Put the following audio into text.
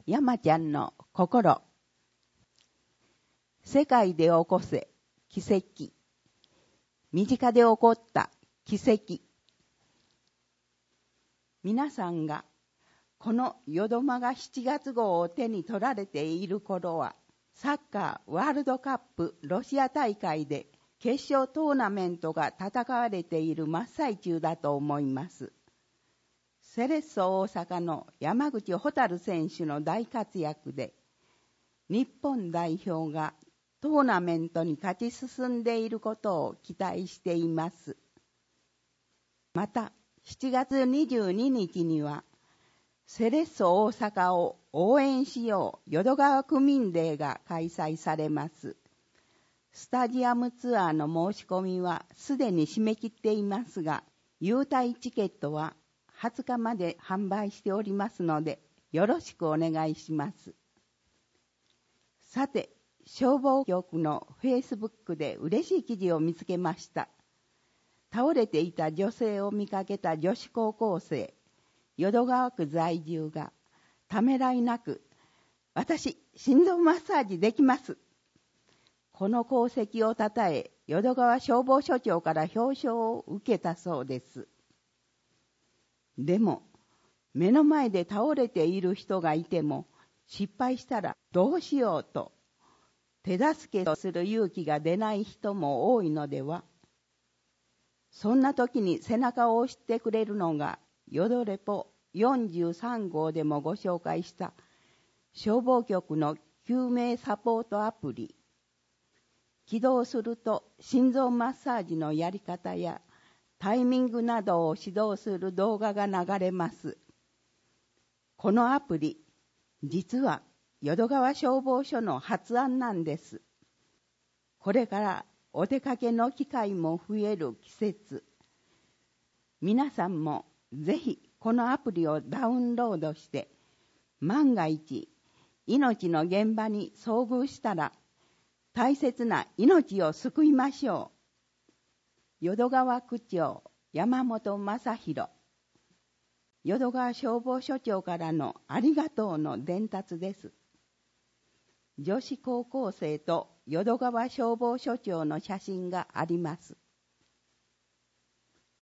山ちゃんの心。世界で起こせ奇跡。身近で起こった奇跡。皆さんがこのよどまが7月号を手に取られている頃は、サッカーワールドカップロシア大会で決勝トーナメントが戦われている真っ最中だと思います。セレッソ大阪の山口蛍選手の大活躍で、日本代表がトーナメントに勝ち進んでいることを期待しています。また、7月22日には、セレッソ大阪を応援しよう淀川区民デーが開催されます。スタジアムツアーの申し込みはすでに締め切っていますが、優待チケットは20日まで販売しておりますので、よろしくお願いします。さて、消防局のフェイスブックで嬉しい記事を見つけました。倒れていた女性を見かけた女子高校生、淀川区在住がためらいなく、私、心臓マッサージできます。この功績をたたえ、淀川消防署長から表彰を受けたそうです。でも、目の前で倒れている人がいても、失敗したらどうしようと、手助けをする勇気が出ない人も多いのでは。そんな時に背中を押してくれるのが、よどレポ43号でもご紹介した消防局の救命サポートアプリ。起動すると心臓マッサージのやり方やタイミングなどを指導する動画が流れます。このアプリ、実は淀川消防署の発案なんです。これからお出かけの機会も増える季節。皆さんもぜひこのアプリをダウンロードして、万が一命の現場に遭遇したら大切な命を救いましょう。淀川区長山本正弘。淀川消防署長からのありがとうの伝達です。女子高校生と淀川消防署長の写真があります。